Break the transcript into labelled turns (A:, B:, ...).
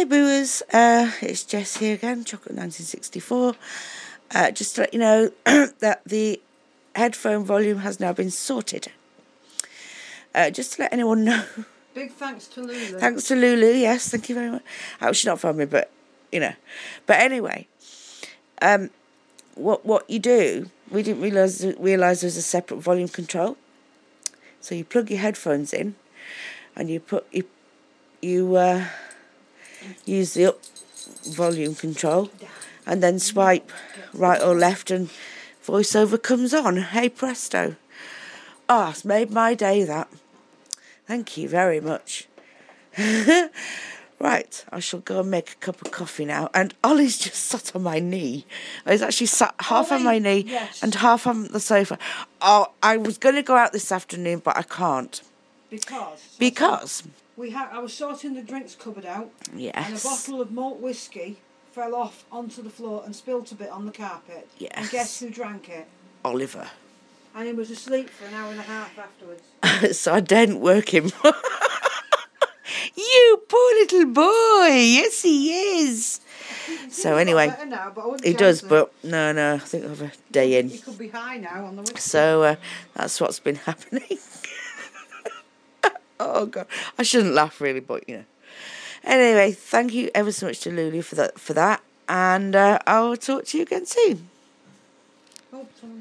A: Hi Booers, it's Jess here again, Chocolate 1964. Just to let you know that the headphone volume has now been sorted. Just to let anyone know.
B: Big thanks to Lulu.
A: Thanks to Lulu, yes, thank you very much. She's not from me, but, you know. But anyway, what you do, we didn't realise there's a separate volume control. So you plug your headphones in, and you use the up volume control, and then swipe right or left, and voiceover comes on. Hey presto! It's made my day, that. Thank you very much. Right, I shall go and make a cup of coffee now. And Ollie's just sat on my knee. He's actually sat half on my knee and half on the sofa. I was going to go out this afternoon, but I can't. Because?
B: I was sorting the drinks cupboard out.
A: Yes.
B: And a bottle of malt whiskey fell off onto the floor and spilt a bit on the carpet.
A: Yes.
B: And guess who drank it?
A: Oliver.
B: And he was asleep for an hour and a half afterwards.
A: So I daren't work him. You poor little boy. Yes, he is. So anyway,
B: now,
A: he does, but no, I think I'll have a day in.
B: He could be high now on the whiskey.
A: So that's what's been happening. Oh God, I shouldn't laugh really, but you know. Anyway, thank you ever so much to Lulu for that, and I'll talk to you again soon.